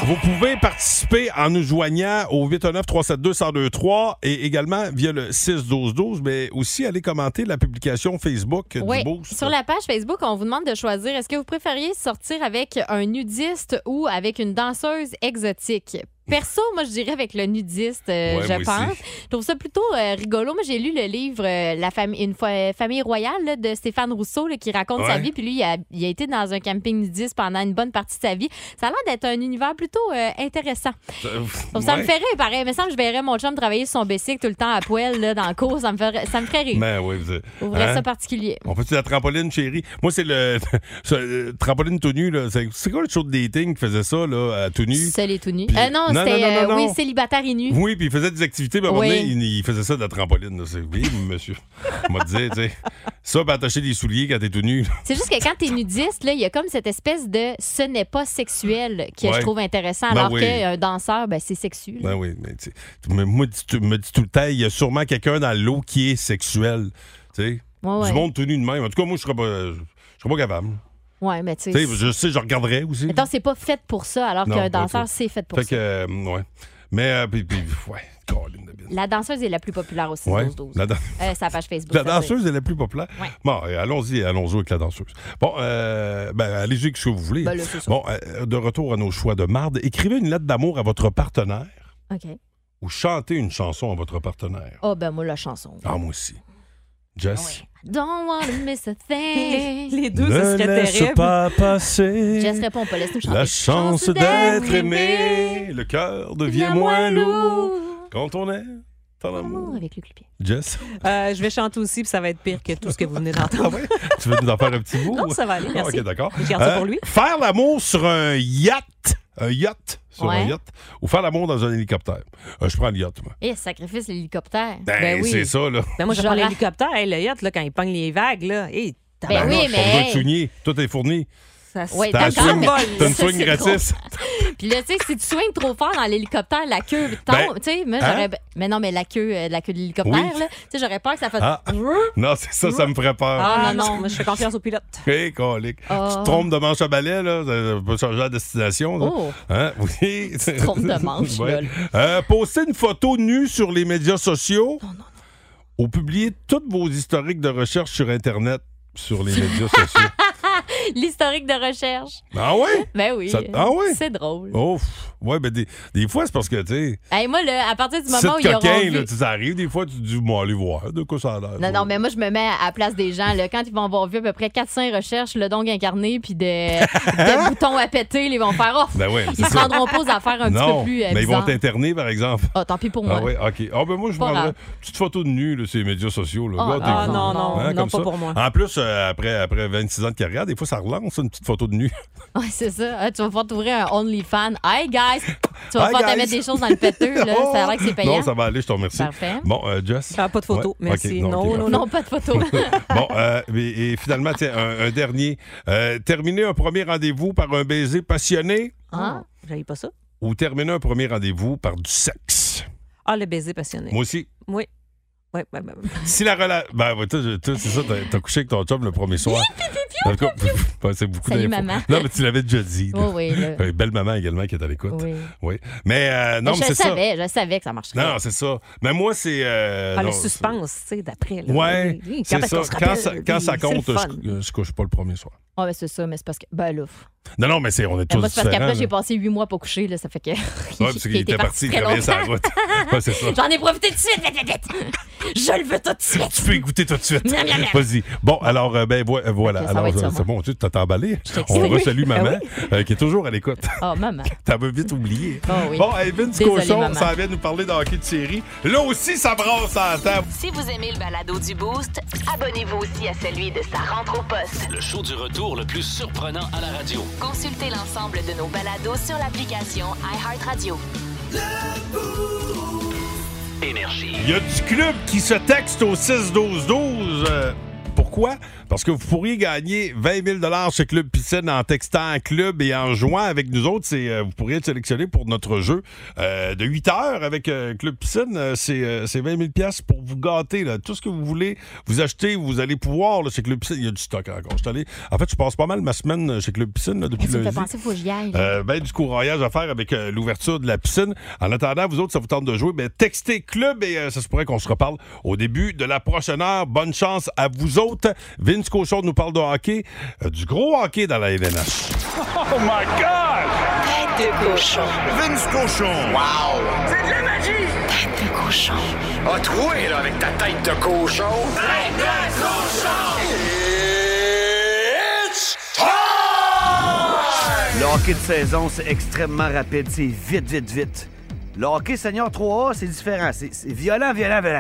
Vous pouvez participer en nous joignant au 819-372-1023 et également via le 6-12-12, mais aussi aller commenter la publication Facebook du Boost. Sur la page Facebook, on vous demande de choisir est-ce que vous préfériez sortir avec un nudiste ou avec une danseuse exotique? Perso, moi, je dirais avec le nudiste, je pense. Je trouve ça plutôt rigolo. Moi, j'ai lu le livre Famille royale là, de Stéphane Rousseau là, qui raconte sa vie. Puis lui, il a été dans un camping nudiste pendant une bonne partie de sa vie. Ça a l'air d'être un univers plutôt intéressant. Donc, ça me ferait rire, pareil. Il me semble que je verrais mon chum travailler sur son bicycle tout le temps à poil là, dans le cours. Ça me ferait rire. Ben oui, Ouvrir ça particulier. On fait la trampoline, chérie? Moi, c'est le trampoline tout nu. Là. C'est quoi le show de dating qui faisait ça, là, tout nu? C'est les tout nus. Puis... Non, c'était oui, célibataire et nu. Oui, puis il faisait des activités, mais à un moment donné, il faisait ça de la trampoline. Là. Oui, monsieur. On m'a dit, tu sais, ça, puis attacher des souliers quand t'es tout nu. C'est juste que quand t'es nudiste, il y a comme cette espèce de ce n'est pas sexuel que je trouve intéressant, alors qu'un danseur, c'est sexu. Ben oui, mais moi, tu me dis tout le temps, il y a sûrement quelqu'un dans l'eau qui est sexuel. Tu sais, du monde tout nu de même. En tout cas, moi, je serais pas capable. Oui, mais tu sais. Je sais, je regarderais aussi. Attends, c'est pas fait pour ça, alors qu'un danseur, c'est fait pour ça. Fait que, ouais. Mais, la danseuse est la plus populaire aussi, 12-12. C'est la page Facebook. La danseuse est la plus populaire? Ouais. Bon, allons-y avec la danseuse. Bon, allez-y avec ce que vous voulez. Là, bon, de retour à nos choix de marde. Écrivez une lettre d'amour à votre partenaire. OK. Ou chantez une chanson à votre partenaire. Moi, la chanson. Ah, moi aussi. Jess? Don't want to miss a thing. Les deux, ce serait terrible. Pas passer. Jess répond pas, laisse-nous chanter. La chance d'être aimé, le cœur devient moins lourd quand on est en amour. Avec le clipier. Jess? Je vais chanter aussi, puis ça va être pire que tout ce que vous venez d'entendre. Tu veux nous en faire un petit bout? Non, ça va aller, merci. OK, d'accord. Je garde ça pour lui. Faire l'amour sur un yacht. Un yacht? Sur un yacht? Ou faire l'amour dans un hélicoptère? Je prends le yacht, moi. Sacrifice l'hélicoptère. Ben oui. C'est ça, là. Ben moi, je prends l'hélicoptère. Le yacht, là, quand il pogne les vagues, là. Oui, Pas besoin de souligner. Tout est fourni. Oui, t'as une swing gratis. Puis là, tu sais, si tu swings trop fort dans l'hélicoptère, la queue tombe. Tu sais, moi, j'aurais. Mais non, mais la queue de l'hélicoptère, là, tu sais, j'aurais peur que ça fasse. Non, c'est ça, ça me ferait peur. Non, moi, je fais confiance au pilote. Hé, colique. Tu te trompes de manche à balai, là, ça peut changer la destination. Là. Hein? Oui. Tu te trompes de manche, là. Poster une photo nue sur les médias sociaux. Non. Ou publier tous vos historiques de recherche sur Internet sur les médias sociaux. L'historique de recherche. Ah ouais? Ben oui. C'est drôle. Ouais, ben des fois, c'est parce que, tu sais. Moi, là, à partir du moment où il y aura. Ça arrive, des fois, tu te dis, moi, allez voir de quoi ça a l'air. Non, mais moi, je me mets à la place des gens. Là, quand ils vont avoir vu à peu près 400 recherches, le don incarné, puis des boutons à péter, ils vont faire off. Ben ouais, ils se rendront pas aux affaires un petit peu plus. Mais ils vont t'interner, par exemple. Tant pis pour moi. Ah ouais, OK. Ben moi, je prendrais une petite photo de nu, là, sur les médias sociaux. Là. Non, pas pour moi. En plus, après 26 ans de carrière, des fois, ça relance, une petite photo de nu. Ouais, c'est ça. Tu vas pouvoir t'ouvrir un OnlyFans. Hi, guys! Tu vas pouvoir te mettre des choses dans le péteux. Là. Ça a l'air que c'est payant. Non, ça va aller, je te remercie. Parfait. Bon, Jess? Pas de photo, merci. Okay, non, pas de photo. Bon, et finalement, tiens, un dernier. Terminer un premier rendez-vous par un baiser passionné. J'avais pas ça. Ou terminer un premier rendez-vous par du sexe. Le baiser passionné. Moi aussi. Oui. Ouais. Si la relation. C'est ça, t'as couché avec ton chum le premier soir. C'est beaucoup Salut, maman. Non, mais tu l'avais déjà dit. Oui. Belle maman également qui est à l'écoute. Oui. Mais non, mais c'est ça. Je savais que ça marcherait. Non, c'est ça. Mais moi, c'est. Le suspense, tu sais, d'après. Oui, c'est ça. Quand ça compte, je couche pas le premier soir. Ben c'est ça, mais c'est parce que. Ben là. Non, mais on est tous moi, c'est parce qu'après, différents, j'ai passé 8 mois pour coucher, là, ça fait que. parce qu'il était parti travailler sur la route. C'est ça. J'en ai profité tout de suite, vite. Je le veux tout de suite. Tu peux écouter tout de suite. Vas-y. Bon, alors, voilà. Okay, alors, c'est bon, tu t'as emballé. On resalue maman, qui est toujours à l'écoute. Maman. T'avais vite oublié. Oui. Bon, Vince Cochon, ça vient nous parler de hockey de série. Là aussi, ça brasse à la table. Si vous aimez le balado du Boost, abonnez-vous aussi à celui de Sa rentre au poste. Le show du retour le plus surprenant à la radio. Consultez l'ensemble de nos balados sur l'application iHeartRadio. Énergie. Il y a du club qui se texte au 6-12-12. Pourquoi? parce que vous pourriez gagner 20 000 chez Club Piscine en textant Club et en jouant avec nous autres. Vous pourriez être sélectionné pour notre jeu de 8 heures avec Club Piscine. C'est 20 000 pour vous gâter. Là. Tout ce que vous voulez, vous achetez, vous allez pouvoir là, chez Club Piscine. Il y a du stock encore. En fait, je passe pas mal ma semaine chez Club Piscine là, depuis lundi. Ça me fait penser, il faut que j'y aille. Du courroyage à faire avec l'ouverture de la piscine. En attendant, vous autres, ça vous tente de jouer, textez Club et ça se pourrait qu'on se reparle au début de la prochaine heure. Bonne chance à vous autres. Vince Cochon nous parle de hockey, du gros hockey dans la LNH. Oh my God! Tête de cochon. Vince Cochon! Wow! C'est de la magie! Tête de cochon. A troué, là, avec ta tête de cochon! Tête de cochon! It's time! Le hockey de saison, c'est extrêmement rapide. C'est vite. Le hockey senior 3A, c'est différent. C'est violent.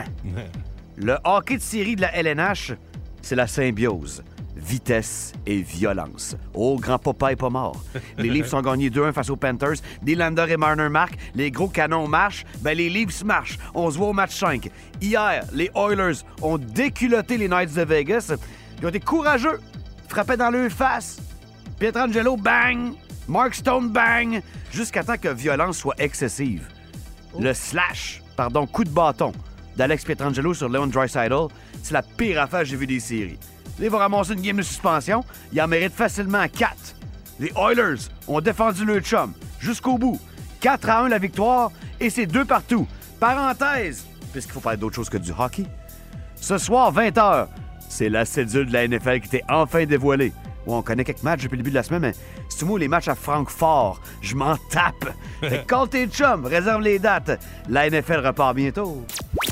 Le hockey de série de la LNH, c'est la symbiose. Vitesse et violence. Oh, grand-papa est pas mort. Les Leafs ont gagné 2-1 face aux Panthers. Nylander et Marner marquent. Les gros canons marchent. Les Leafs marchent. On se voit au match 5. Hier, les Oilers ont déculotté les Knights de Vegas. Ils ont été courageux. Frappaient dans leur face. Pietrangelo, bang! Mark Stone, bang! Jusqu'à temps que violence soit excessive. Le coup de bâton d'Alex Pietrangelo sur Leon Draisaitl, c'est la pire affaire que j'ai vue des séries. Là, il va ramasser une game de suspension. Il en mérite facilement 4. Les Oilers ont défendu le chum jusqu'au bout. 4-1 la victoire et c'est 2 partout. Parenthèse, puisqu'il faut parler d'autre chose que du hockey. Ce soir, 20h, c'est la cédule de la NFL qui était enfin dévoilée. Ouais, on connaît quelques matchs depuis le début de la semaine, mais c'est moi les matchs à Francfort. Je m'en tape. Fait que call tes chums, réserve les dates. La NFL repart bientôt.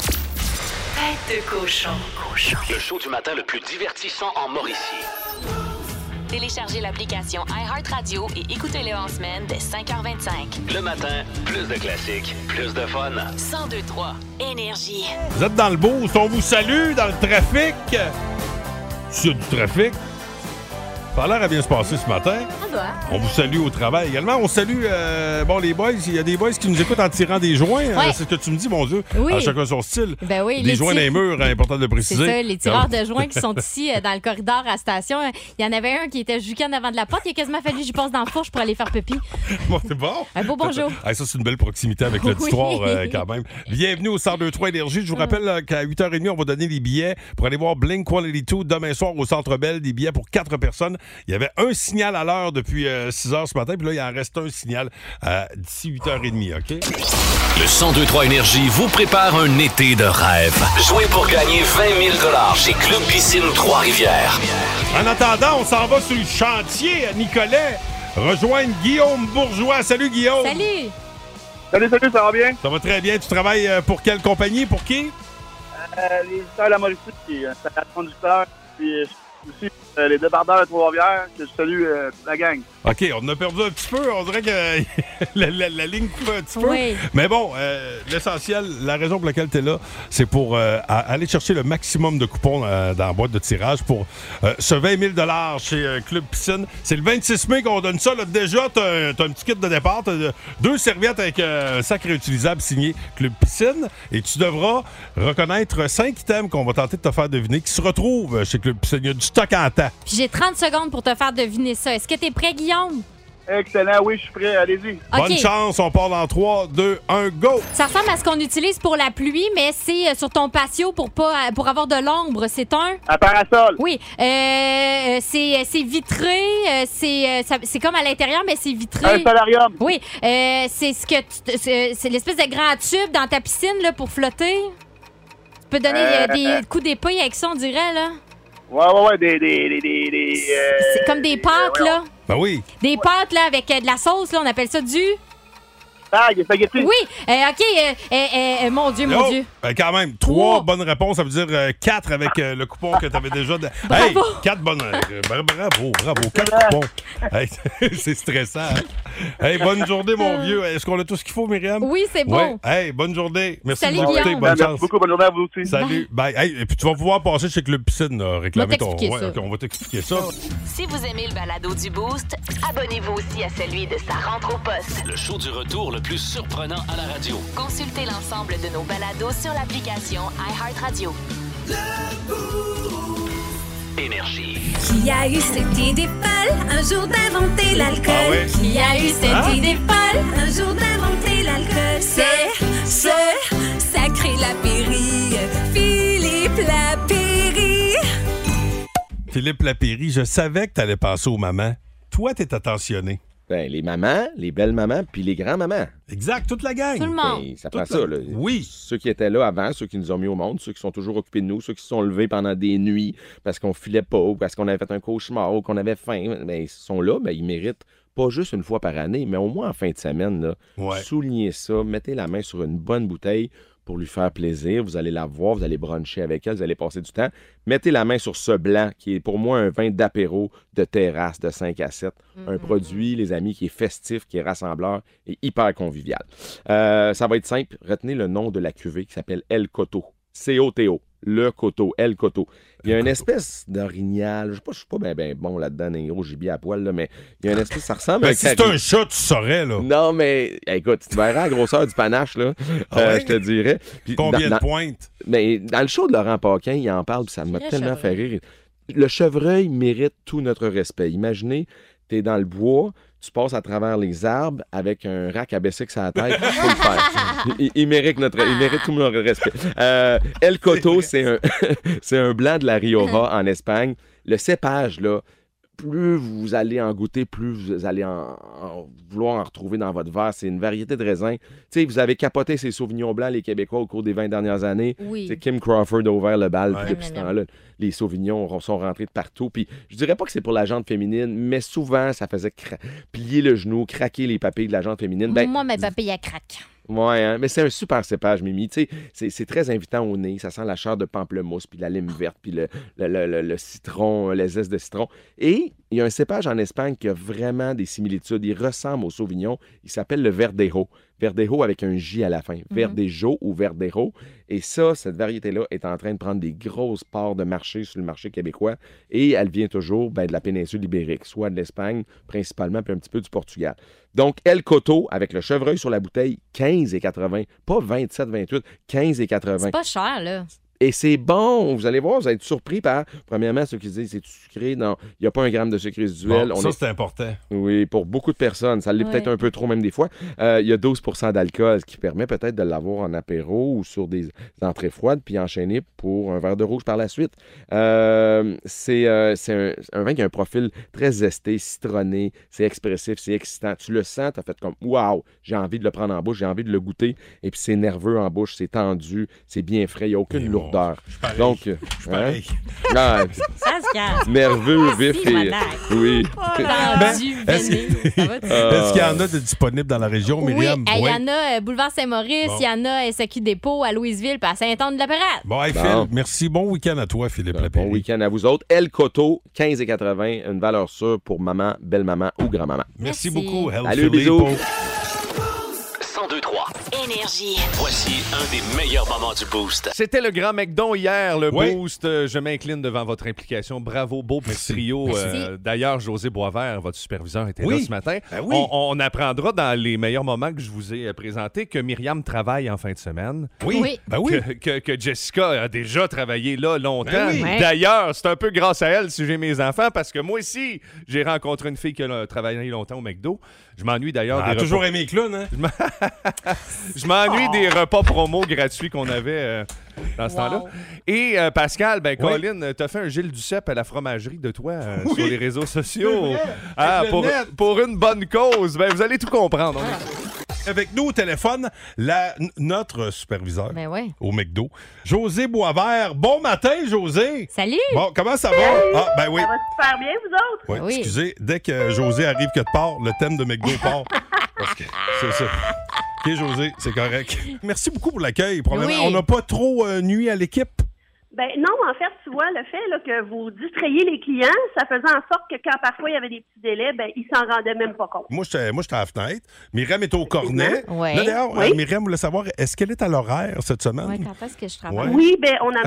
Tête de cochon. Le show du matin le plus divertissant en Mauricie. Téléchargez l'application iHeartRadio et écoutez-le en semaine dès 5h25. Le matin, plus de classiques, plus de fun. 102.3 Énergie. Vous êtes dans le boost, on vous salue dans le trafic. S'il y a du trafic, ça a l'air à bien se passer ce matin. On vous salue au travail également. On salue les boys. Il y a des boys qui nous écoutent en tirant des joints. Ouais. C'est ce que tu me dis, mon Dieu. Oui. À chacun son style. Ben oui, des joints dans les murs, important de le préciser. C'est ça, les tireurs de joints qui sont ici dans le corridor à la station. Il y en avait un qui était juqué en avant de la porte. Il a quasiment fallu que j'y passe dans la fourche pour aller faire pipi. Bon, c'est bon. Un beau bonjour. Ça, c'est une belle proximité avec l'auditoire quand même. Bienvenue au 102.3 Énergie. Je vous rappelle qu'à 8h30, on va donner des billets pour aller voir Blink-182 demain soir au Centre Bell. Des billets pour 4 personnes. Il y avait un signal à l'heure depuis 6h ce matin, puis là, il en reste un signal d'ici 8h30, OK? Le 102.3 Énergie vous prépare un été de rêve. Jouez pour gagner 20 000 $ chez Club Piscine Trois-Rivières. En attendant, on s'en va sur le chantier à Nicolet, rejoindre Guillaume Bourgeois. Salut, Guillaume! Salut! Salut, ça va bien? Ça va très bien. Tu travailles pour quelle compagnie? Pour qui? Les éditeurs de la Mauricie, puis installation conducteur, puis aussi les débardeurs de Trois-Rivières, que je salue la gang. OK, on a perdu un petit peu. On dirait que la ligne coupe un petit peu. Oui. Mais bon, l'essentiel, la raison pour laquelle tu es là, c'est pour aller chercher le maximum de coupons dans la boîte de tirage pour ce 20 000 $ chez Club Piscine. C'est le 26 mai qu'on donne ça. Là. Déjà, tu as un petit kit de départ. Tu as 2 serviettes avec un sac réutilisable signé Club Piscine. Et tu devras reconnaître 5 items qu'on va tenter de te faire deviner qui se retrouvent chez Club Piscine. Il y a du stock en temps. Puis j'ai 30 secondes pour te faire deviner ça. Est-ce que t'es prêt, Guillaume? Excellent, oui, je suis prêt. Allez-y. Bonne chance, on part dans 3, 2, 1, go! Ça ressemble à ce qu'on utilise pour la pluie, mais c'est sur ton patio pour avoir de l'ombre. C'est un parasol. Oui. C'est vitré. C'est comme à l'intérieur, mais c'est vitré. Un solarium. Oui. C'est c'est l'espèce de grand tube dans ta piscine là, pour flotter. Tu peux donner des coups d'épée avec ça, on dirait, là. Ouais, c'est comme des pâtes, là. Ben oui. Des pâtes, là, avec de la sauce, là, on appelle ça du... Spaghetti. Oui, OK. Mon Dieu. Ben quand même, 3 bonnes réponses, ça veut dire 4 avec le coupon que tu avais déjà. Bravo. Hey, 4 bonnes. Bravo. 4 coupons. Hey, c'est stressant. Hein? Hey, bonne journée, mon vieux. Est-ce qu'on a tout ce qu'il faut, Myriam? Oui, c'est bon. Ouais. Hey, bonne journée. Merci Salut, de nous écouter. Bonne chance. Merci beaucoup. Bonne journée à vous aussi. Salut. Bye. Hey, et puis tu vas pouvoir passer chez Club Piscine, réclamer ton. Ça. Ouais, on va t'expliquer ça. Si vous aimez le balado du Boost, abonnez-vous aussi à celui de Sa rentre au poste. Le show du retour le plus surprenant à la radio. Consultez l'ensemble de nos balados sur l'application iHeartRadio. Énergie. Qui a eu cette idée folle un jour d'inventer l'alcool? Ah ouais? Qui a eu cette idée folle un jour d'inventer l'alcool? C'est ce sacré Lapéry, Philippe Lapéry. Philippe Lapéry, je savais que t'allais passer aux mamans. Toi, t'es attentionné. Ben, les mamans, les belles mamans, puis les grands-mamans. Exact, toute la gang. Tout le monde. Ben, ça prend ça, là. Oui. Ceux qui étaient là avant, ceux qui nous ont mis au monde, ceux qui sont toujours occupés de nous, ceux qui se sont levés pendant des nuits parce qu'on filait pas ou parce qu'on avait fait un cauchemar ou qu'on avait faim, ben, ils sont là, ben, ils méritent pas juste une fois par année, mais au moins en fin de semaine, là. Ouais. Soulignez ça, mettez la main sur une bonne bouteille pour lui faire plaisir. Vous allez la voir, vous allez bruncher avec elle, vous allez passer du temps. Mettez la main sur ce blanc qui est pour moi un vin d'apéro de terrasse de 5 à 7. Un produit, les amis, qui est festif, qui est rassembleur et hyper convivial. Ça va être simple. Retenez le nom de la cuvée qui s'appelle El Coteau. C-O-T-O. Le Coteau, El Coteau. Il y a une espèce d'orignal. Je suis pas bien bon là-dedans, un gros gibier à poil, là, mais il y a une espèce, ça ressemble à un si c'est un chat, tu saurais, là. Non, mais écoute, tu verras la grosseur du panache, là. Je te dirais. Puis, combien de pointes? Mais dans le show de Laurent Paquin, il en parle, puis ça m'a tellement fait rire. Le chevreuil mérite tout notre respect. Imaginez, t'es dans le bois, tu passes à travers les arbres avec un rack à Bessic sur la tête, il faut le faire. Il mérite tout notre respect. El Coteau, c'est un blanc de la Rioja en Espagne. Le cépage, là, plus vous allez en goûter, plus vous allez en vouloir en retrouver dans votre verre. C'est une variété de raisins. Tu sais, vous avez capoté ces Sauvignons blancs, les Québécois, au cours des 20 dernières années. Oui. Kim Crawford a ouvert le bal, puis depuis ce temps-là, les Sauvignons sont rentrés de partout. Puis je dirais pas que c'est pour la jante féminine, mais souvent, ça faisait plier le genou, craquer les papilles de la jante féminine. Ben, moi, mes papilles, elles craquent. Ouais, hein? Mais c'est un super cépage, Mimi. Tu sais, c'est très invitant au nez. Ça sent la chair de pamplemousse, puis la lime verte, puis le citron, les zestes de citron. Et il y a un cépage en Espagne qui a vraiment des similitudes. Il ressemble au Sauvignon. Il s'appelle le Verdejo. Verdejo avec un J à la fin. Verdejo ou Verdejo. Et ça, cette variété-là est en train de prendre des grosses parts de marché sur le marché québécois. Et elle vient toujours de la péninsule ibérique, soit de l'Espagne principalement, puis un petit peu du Portugal. Donc, El Coteau, avec le chevreuil sur la bouteille, 15,80. Pas 27,28, 15,80. C'est pas cher, là. Et c'est bon. Vous allez voir, vous allez être surpris par, premièrement, ceux qui disent c'est sucré. Non, il n'y a pas un gramme de sucre résiduel. Bon, c'est important. Oui, pour beaucoup de personnes. Ça l'est peut-être un peu trop, même des fois. Il y a 12 % d'alcool, ce qui permet peut-être de l'avoir en apéro ou sur des entrées froides, puis enchaîner pour un verre de rouge par la suite. C'est un vin qui a un profil très zesté, citronné. C'est expressif, c'est excitant. Tu le sens, tu as fait comme « Wow! J'ai envie de le prendre en bouche, j'ai envie de le goûter. » Et puis c'est nerveux en bouche, c'est tendu, c'est bien frais, il n'y a aucune lourdeur. Donc, je suis pareil. Ah, Ça se calme. nerveux, vif et... Oui. Est-ce qu'il y en a de disponibles dans la région, Myriam? Oui, il y en a Boulevard Saint-Maurice, il y en a SAQ Dépôt à Louisville puis à Saint-Anne-de-la-Pérade. Bon, hey, Phil, merci. Bon week-end à toi, Philippe Lapéry. Bon week-end à vous autres. El Coteau, 15,80, une valeur sûre pour maman, belle-maman ou grand-maman. Merci beaucoup. Salut, bisous. 102.3 Énergie. Voici un des meilleurs moments du Boost. C'était le Grand McDon hier, le Oui. Boost. Je m'incline devant votre implication. Bravo, beau petit trio. D'ailleurs, José Boisvert, votre superviseur, était là ce matin. Ben oui. On apprendra dans les meilleurs moments que je vous ai présentés que Myriam travaille en fin de semaine. Oui. Ben oui. Que Jessica a déjà travaillé là longtemps. Ben oui. Ouais. D'ailleurs, c'est un peu grâce à elle si j'ai mes enfants, parce que moi aussi, j'ai rencontré une fille qui a travaillé longtemps au McDo. Je m'ennuie d'ailleurs Ah, des toujours repas... aimé les clowns, hein? Je m'ennuie des repas promo gratuits qu'on avait dans ce temps-là. Et Pascal, Colin, t'as fait un Gilles Duceppe à la fromagerie de toi sur les réseaux sociaux. Pour une bonne cause. Vous allez tout comprendre. Avec nous au téléphone, notre superviseur au McDo, José Boisvert. Bon matin, José. Salut. Bon, comment ça va? Ah, ben oui. Ça va super bien, vous autres? Ouais, excusez, dès que José arrive quelque part, le thème de McDo part. Parce que c'est ça. OK, José, c'est correct. Merci beaucoup pour l'accueil. Probablement, on n'a pas trop nuit à l'équipe. Ben non, en fait, tu vois, le fait là, que vous distrayiez les clients, ça faisait en sorte que quand parfois il y avait des petits délais, ils s'en rendaient même pas compte. Moi, j'étais à la fenêtre. Myriam est au cornet. Ouais. Là, d'ailleurs, Myriam voulait savoir, est-ce qu'elle est à l'horaire cette semaine? Oui, quand est-ce que je travaille? Oui, on annonce beaucoup de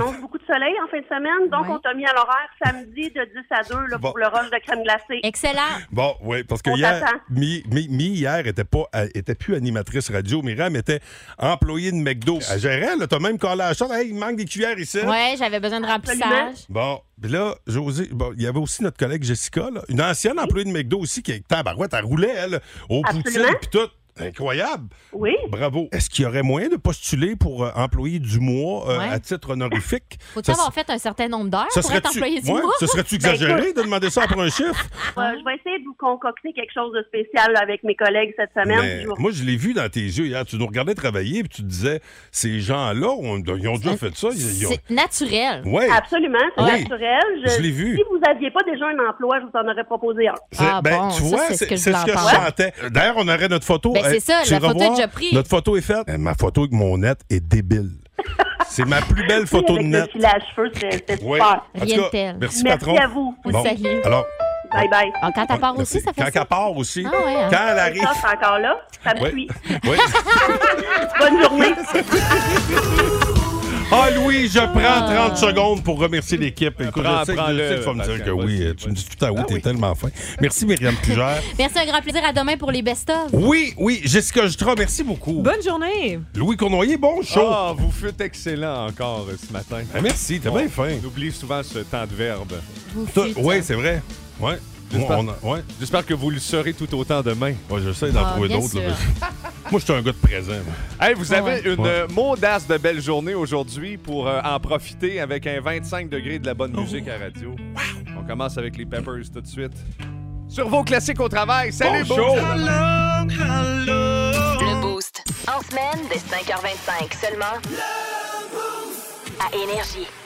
soleil en fin de semaine, donc on t'a mis à l'horaire samedi de 10 à 2 là, pour le rush de crème glacée. Excellent. Bon, oui, parce que On hier, t'attend. hier était plus animatrice radio. Myriam était employée de McDo. Elle gérait, là, t'as même collé à la chambre. Hey, il manque des cuillères ici. Ouais, j'avais besoin de remplissage. Bon, puis là, José, bon, il y avait aussi notre collègue Jessica, là, une ancienne employée de McDo aussi, qui est tabarouette, elle roulait, elle, au poutine, puis tout. Incroyable. Oui. Bravo. Est-ce qu'il y aurait moyen de postuler pour employé du mois Ouais. à titre honorifique? Faut-tu avoir fait un certain nombre d'heures ça pour être serait-tu- employé du ouais, mois? ce serait-tu Ben, exagéré écoute. de demander ça pour un chiffre? Je vais essayer de vous concocter quelque chose de spécial là, avec mes collègues cette semaine. Mais puis je vous- moi, je l'ai vu dans tes yeux hier. Tu nous regardais travailler puis tu te disais, ces gens-là, ils ont déjà fait ça. Ils ont... C'est naturel. Ouais. Absolument, c'est Oui. naturel. Je l'ai vu. Si vous n'aviez pas déjà un emploi, je vous en aurais proposé un. C'est- tu vois, c'est ce que je sentais. D'ailleurs, on aurait notre photo. Ben, c'est ça, tu la photo est revois, déjà prise. Notre photo est faite. Ma photo avec mon net est débile. C'est ma plus belle photo de Avec net. le fil à cheveux, c'était Ouais. super. En tout cas, merci, patron. à vous. Bon, Salut. alors, Bye bye. Quand elle part aussi, ça fait quand ça. elle part aussi, Ah ouais, hein. quand elle arrive. Ça, c'est encore là. Ça me Ouais. suit. Ouais. Bonne journée. Ah, Louis, je prends 30 secondes pour remercier l'équipe. Écoute, je sais que Prends-le, tu vas me dire que Pascal, oui. vas-y. Tu me dis tout à où, t'es tellement fin. Merci, Myriam Pugère. Merci, un grand plaisir. À demain pour les best-of. Oui, Jessica Jutra, merci beaucoup. Bonne journée. Louis Cournoyer, bon show. Ah, vous faites excellent encore ce matin. Ah, merci, t'es bien fin. On oublie souvent ce temps de verbe. Oui, c'est vrai. Ouais. Ouais. J'espère que vous le serez tout autant demain. Ouais, j'essaie d'en trouver bien d'autres. sûr. là, mais- Moi, je suis un gars de présent. moi. Hey, vous avez une Ouais. maudace de belle journée aujourd'hui pour en profiter avec un 25 degrés de la bonne musique à radio. On commence avec les Peppers tout de suite. Sur vos classiques au travail. Salut, Bon show. Le Boost. En semaine, dès 5h25 seulement. À Énergie.